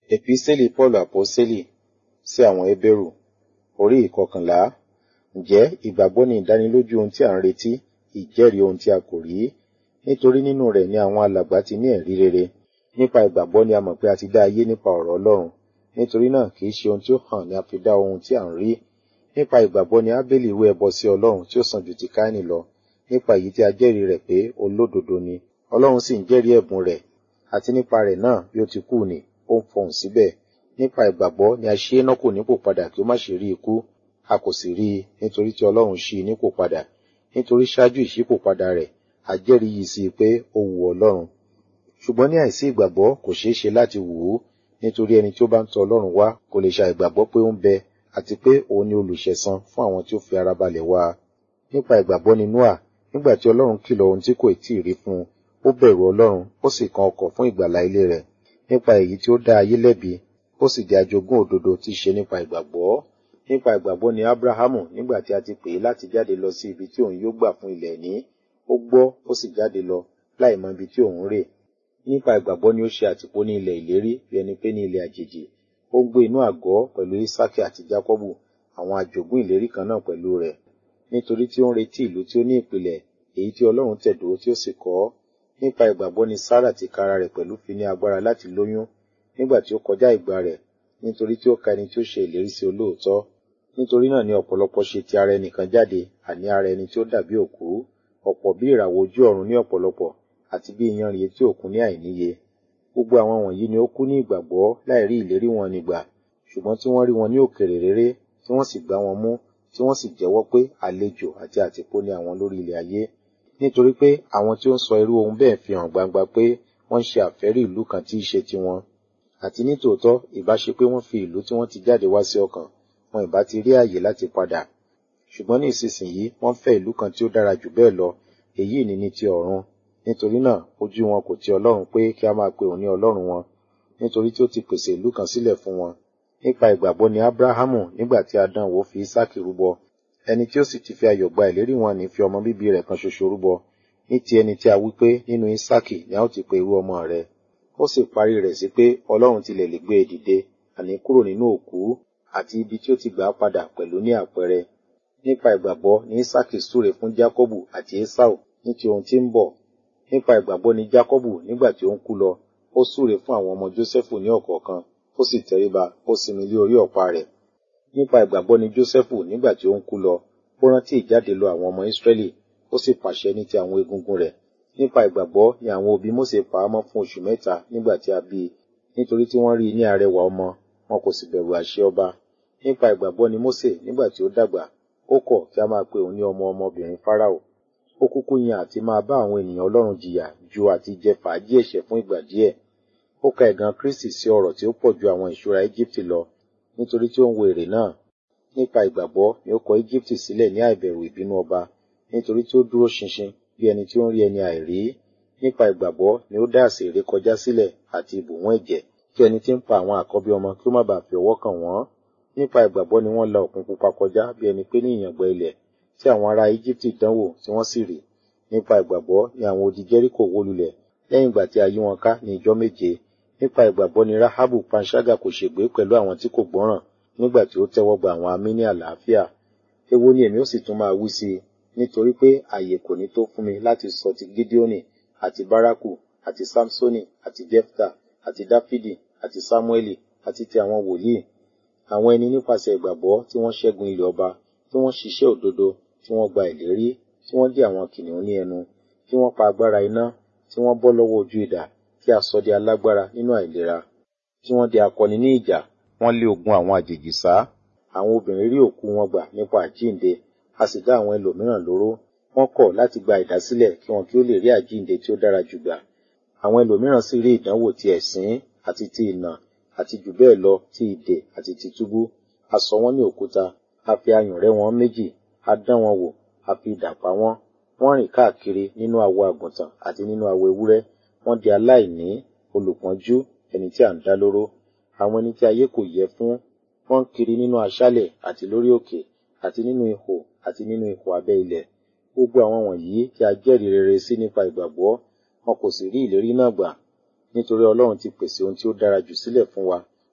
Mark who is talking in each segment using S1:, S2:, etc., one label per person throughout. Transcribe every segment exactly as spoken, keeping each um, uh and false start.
S1: Epísítélì Pọ́ọ̀lù Àpọ́sítélì sí àwọn Hébérù, orí ìkọkànlá. Ǹjẹ́ ìgbàgbọ́ ni ìdánilójú ohun tí a ń retí, ìjẹ́rìí ohun tí a kò rí. Nítorí nínú rẹ̀ ni àwọn alàgbà ti ní ẹ̀rí rere. Nípa ìgbàgbọ́ ni a mọ̀ pé a ti dá ayé nípa ọ̀rọ̀ Ọlọ́run. Nítorí náà kì í ṣe ohun tí ó hàn ni a fi dá ohun tí a ń rí. Nípa ìgbàgbọ́ ni Ábélì rú ẹbọ sí Ọlọ́run tí ó sàn ju ti Káínì lọ. Nípa èyí tí a jẹ́rìí rẹ̀ pé olódodo ni. Ọlọ́run sì ń jẹ́rìí ẹ̀bùn rẹ̀. Àti nípa rẹ̀ náà bí ó ti kú ni, ó ń fọhùn síbẹ̀. Nípa ìgbàgbọ́ ni a ṣí Énọ́kù nípò padà kí ó má ṣe rí ikú. A kò sì rí i nítorí tí Ọlọ́run ṣí i nípò padà. Nítorí ṣáájú ìṣípòpadà rẹ̀, a jẹ́rìí yìí sí i pé ó wu Ọlọ́run. Ṣùgbọ́n ní àìsí ìgbàgbọ́ kò ṣeé ṣe láti wù ú. Nítorí ẹni tí ó bá ń tọ Ọlọ́run wá kò lè ṣàìgbàgbọ́ pé ó ń bẹ, àti pé òun ni olùṣẹ̀san fún àwọn tí ó fi ara balẹ̀ wá a. Nípa ìgbàgbọ́ ni Nóà, nígbà tí Ọlọ́run kìlọ̀ ohun tí kò tíì rí fún un, ó bẹ̀rù Ọlọ́run, ó sì kan ọkọ̀ fún ìgbàlà ilé rẹ̀. Nípa èyí tí ó dá ayé lẹ́bi, ó sì di ajogún òdodo tí í ṣe nípa ìgbàgbọ́. Nípa ìgbàgbọ́ ni Ábúráhámù, nígbà tí a ti pè é láti jáde lọ sí ibi tí òun yóò gbà fún ilẹ̀ ìní, ó gbọ́, ó sì jáde lọ, láì mọ ibi tí òun rè. Nípa ìgbàgbọ́ ni ó ṣe àtìpó ní ilẹ̀ ìlérí, bí ẹni pé ní ilẹ̀ àjèjì. Ó ń gbé inú àgọ́ pẹ̀lú Ísákì àti Jákọ́bù, àwọn àjogún ìlérí kan náà pẹ̀lú rẹ̀. Nítorí tí ó ń retí ìlú tí ó ní ìpìlẹ̀, èyí tí Ọlọ́run tẹ̀dó tí ó sì kọ́. Nípa ìgbàgbọ́ ni Sárà tìkára rẹ̀ pẹ̀lú fi ní agbára láti lóyún, nígbà tí ó kọjá ìgbà rẹ̀, nítorí tí ó ka ẹni tí ó ṣe ìlérí sí olóòótọ́. Nítorí náà ni ọ̀pọ̀lọpọ̀ ṣe ti ara ẹnìkan jáde, àní ara ẹni tí ó dàbí òkú, ọ̀pọ̀ bí ìràwọ̀ ojú ọ̀run ní ọ̀pọ̀lọpọ̀, àti bí iyanrìn etí òkun ní àìníye. Gbogbo àwọn wọ̀nyí ni ó kú ní ìgbàgbọ́ láì rí ìlérí wọn nígbà, ṣùgbọ́n tí wọ́n rí wọn ní òkèèrè réré, tí wọ́n sì gbá wọn mú, tí wọ́n sì jẹ́wọ́ pé àlejò àti àtìpó ni àwọn lórí ilẹ̀ ayé. Nítorí pé àwọn tí ó ń sọ irú ohun bẹ́ẹ̀ fi hàn gbangba pé wọ́n ń ṣe àfẹ́rí ìlú kan tí í ṣe tiwọn. Àti nítòótọ́, ìbá ṣe pé wọ́n fi ìlú tí wọ́n ti jáde wá sí ọkàn, wọn ìbá ti rí ààyè láti padà. Ṣùgbọ́n ní ìsinsìnyí wọ́n fẹ́ ìlú kan tí ó dára jù bẹ́ẹ̀ lọ, èyí ni ní ti ọ̀run. Nítorí náà ojú wọn kò ti Ọlọ́run pé kí a máa pe òun ní Ọlọ́run wọn, nítorí tí ó ti pèsè ìlú kan sílẹ̀ fún wọn. Nípa ìgbàgbọ́ ni Ábúráhámù, nígbà tí a dán wò, fi Ísákì rúbọ. Ẹni tí ó sì ti fi ayọ̀ gba ìlérí wọn ní fi ọmọ bíbí rẹ̀ kan ṣoṣo rúbọ, ní ti ẹni tí a wí pé nínú Ísákì ni a ó ti pe irú ọmọ rẹ̀. Ó sì parí rẹ̀ sí pé Ọlọ́run tilẹ̀ lè gbé e dìde, àní kúrò nínú òkú, àti ibi tí ó ti gbà á padà pẹ̀lú ní àpẹẹrẹ. Nípa ìgbàgbọ́ ni Ísákì súre fún Jákọ́bù àti Ésáù ní ti ohun tí ń bọ̀. Nípa ìgbàgbọ́ ni Jákọ́bù, nígbà tí ó ń kú lọ, ó súre fún àwọn ọmọ Jósẹ́fù ní ọ̀kọ̀ọ̀kan, ó sì tẹríba, ó sinmi lé orí ọ̀pá rẹ̀. Nípa ìgbàgbọ́ ni Jósẹ́fù, nígbà tí ó ń kú lọ, ó rántí ìjáde lọ àwọn ọmọ Ísírẹ́lì, ó sì pàṣẹ ní ti àwọn egungun rẹ̀. Nípa ìgbàgbọ́ ni àwọn òbí Mósè pa á mọ́ fún oṣù mẹ́ta nígbà tí a bí i, nítorí tí wọ́n rí i ní arẹwà ọmọ, wọn kò sì bẹ̀rù àṣẹ ọba. Nípa ìgbàgbọ́ ni Mósè, nígbà tí ó dàgbà, ó kọ̀ kí a máa pe òun ní ọmọ ọmọbìnrin Fáráò. Ó kúkú yan àti máa bá àwọn ènìyàn Ọlọ́run jìyà ju àti jẹ fàájì ẹ̀ṣẹ̀ fún ìgbà díẹ̀. Ó ka ẹ̀gàn Kristi sí ọrọ̀ tí ó pọ̀ ju àwọn ìṣúra Éjíptì lọ, nítorí tí ó ń wo èrè náà. Nípa ìgbàgbọ́ ni ó kọ Éjíptì sílẹ̀ ní àìbẹ̀rù ìbínú ọba, nítorí tí ó dúró ṣinṣin bí ẹni tí ó ń rí ẹni àìrí. Nípa ìgbàgbọ́ ni ó dá àsè ìrékọjá sílẹ̀ àti ìbùwọ́n ẹ̀jẹ̀, kí ẹni tí ń pa àwọn àkọ́bí ọmọ kí ó má bàa fi ọwọ́ kàn wọ́n. Nípa ìgbàgbọ́ ni wọ́n la Òkun Pupa kọjá bí ẹni pé ní ìyàngbẹ ilẹ̀, tí àwọn ará Éjíptì dánwò tí wọ́n sì rì. Nípa ìgbàgbọ́ ni àwọn odi Jẹ́ríkò wó lulẹ̀ lẹ́yìn ìgbà tí a yí wọn ká ní ijọ́ méje. Nípa ìgbàgbọ́ ni Ráhábù panṣágà kò ṣègbé pẹ̀lú àwọn tí kò gbọ́ràn, nígbà tí ó tẹ́wọ́ gba àwọn amí ní àlàáfíà. Èwo ni èmi ó sì tún máa wí sí i, nítorí pé àyè kò ní tó fún mi láti sọ ti Gídíónì àti Bárákù àti Sámsónì àti Jẹ́fítà àti Dáfídì àti Sámúẹ́lì àti ti àwọn wòlíì, àwọn ẹni nípasẹ̀ ìgbàgbọ́ tí wọ́n ṣẹ́gun ilẹ̀ ọba, tí wọ́n ṣiṣẹ́ òdodo, tí wọ́n gba ìlérí, tí wọ́n dí àwọn kìnìún ní ẹnu, tí wọ́n pa agbára iná, tí wọ́n bọ́ lọ́wọ́ ojú idà, tí a sọ di alágbára nínú àìlera, tí wọ́n di akọni ní ìjà, wọ́n lé ogun àwọn àjèjì sá. Àwọn obìnrin rí òkú wọn gbà nípa àjíǹde, a sì dá àwọn ẹlòmíràn lóró. Wọ́n kọ̀ láti gba ìdásílẹ̀ kí wọn kí ó lè rí àjíǹde tí ó dára jù gbà. Àwọn ẹlòmíràn sì rí ìdánwò ti ẹ̀sín àti ti ìnà àti jù bẹ́ẹ̀ lọ ti ìdè àti ti túbú. A sọ wọ́n ní òkúta, a fi ayùn rẹ́ wọn méjì, a dán wọn wò, a fi idà pa wọ́n. Wọ́n rìn káàkiri nínú awọ àgùntàn àti nínú awọ ewúrẹ́. Wọ́n di aláìní, olùpọ́njú, ẹni tí à ń dá lóró, àwọn ẹni tí ayé kò yẹ fún. Wọ́n ń kiri nínú aṣálẹ̀ àti lórí òkè àti nínú ihò àti nínú ihò abẹ́ ilẹ̀. Gbogbo àwọn wọ̀nyí tí a jẹ́rìí rere sí nípa ìgbàgbọ́, wọn kò sì rí ìlérí náà gbà. Nítorí Ọlọ́run ti pèsè ohun tí ó dára jù sílẹ̀ fún wa,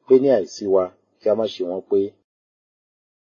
S1: pé ní àìsí wa kí a má ṣe wọ́n pé.